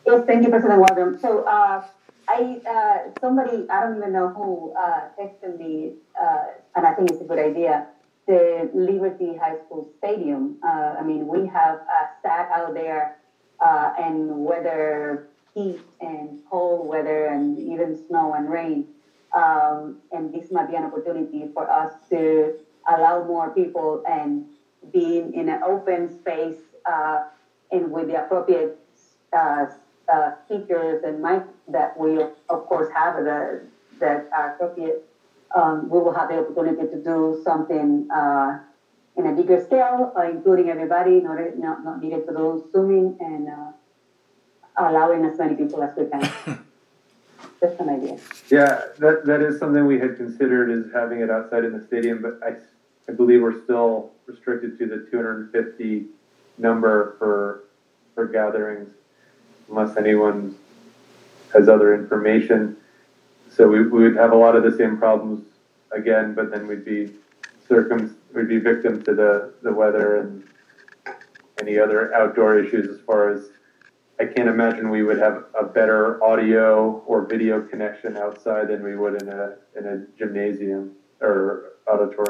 Yes, thank you, President Waldron. So, somebody, I don't even know who, texted me, and I think it's a good idea, the Liberty High School Stadium. I mean, we have sat out there, and weather, heat and cold weather and even snow and rain. And this might be an opportunity for us to allow more people and being in an open space, and with the appropriate uh, speakers and mic that we of course have that are appropriate, we will have the opportunity to do something in a bigger scale, including everybody, not needed to do Zooming and allowing as many people as we can. Just an idea. Yeah, that is something we had considered, is having it outside in the stadium, but I believe we're still restricted to the 250 number for gatherings, unless anyone has other information. So we would have a lot of the same problems again, but then we'd be victim to the weather and any other outdoor issues. As far as, I can't imagine we would have a better audio or video connection outside than we would in a gymnasium or auditorium.